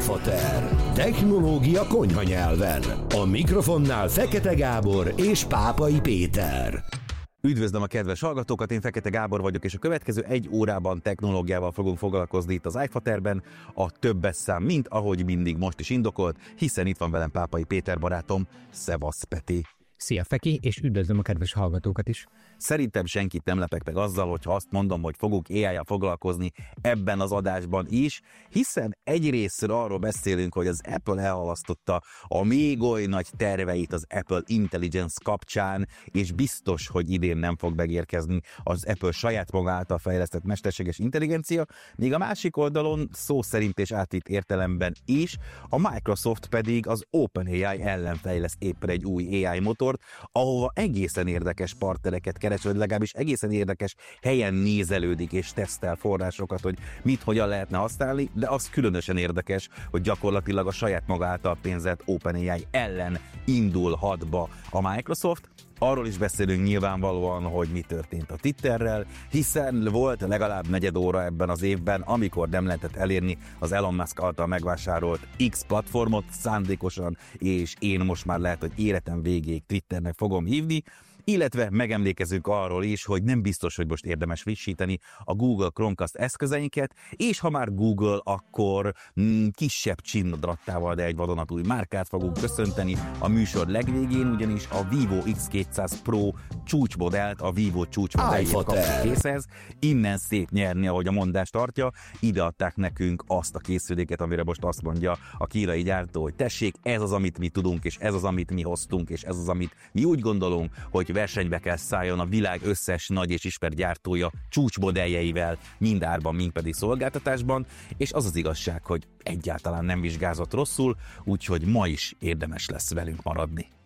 iFater. Technológia konyha nyelven. A mikrofonnál Fekete Gábor és Pápai Péter. Üdvözlöm a kedves hallgatókat, én Fekete Gábor vagyok, és a következő 1 órában technológiával fogunk foglalkozni itt az iFaterben. A többes szám, mint ahogy mindig most is indokolt, hiszen itt van velem Pápai Péter barátom. Szevasz, Peti! Szia, Feki, és üdvözlöm a kedves hallgatókat is. Szerintem senkit nem lepek meg azzal, hogyha azt mondom, hogy fogunk AI-jal foglalkozni ebben az adásban is, hiszen egyrésztről arról beszélünk, hogy az Apple elhalasztotta a még oly nagy terveit az Apple Intelligence kapcsán, és biztos, hogy idén nem fog megérkezni az Apple saját maga által fejlesztett mesterséges intelligencia, míg a másik oldalon szó szerint és átvitt értelemben is, a Microsoft pedig az OpenAI ellen fejleszt éppen egy új AI motort, ahova egészen érdekes partnereket keres, vagy legalábbis egészen érdekes helyen nézelődik és tesztel forrásokat, hogy mit hogyan lehetne használni, de az különösen érdekes, hogy gyakorlatilag a saját maga által pénzelt OpenAI ellen indul hadba a Microsoft. Arról is beszélünk nyilvánvalóan, hogy mi történt a Twitterrel, hiszen volt legalább negyed óra ebben az évben, amikor nem lehetett elérni az Elon Musk által megvásárolt X platformot szándékosan, és én most már lehet, hogy életem végéig Twitternek fogom hívni, illetve megemlékezünk arról is, hogy nem biztos, hogy most érdemes frissíteni a Google Chromecast eszközeinket, és ha már Google, akkor kisebb csinnadrattával, de egy vadonatúj márkát fogunk köszönteni a műsor legvégén, ugyanis a Vivo X200 Pro csúcsmodellt, a Vivo csúcsmodelljét kapjuk készhez. Innen szép nyerni, ahogy a mondás tartja. Ide adták nekünk azt a készüléket, amire most azt mondja a kínai gyártó, hogy tessék, ez az, amit mi tudunk, és ez az, amit mi hoztunk, és ez az, amit mi úgy gondolunk, hogy versenybe kell szálljon a világ összes nagy és ismert gyártója csúcsmodelljeivel, mind árban, mind pedig szolgáltatásban, és az az igazság, hogy egyáltalán nem vizsgázott rosszul, úgyhogy ma is érdemes lesz velünk maradni.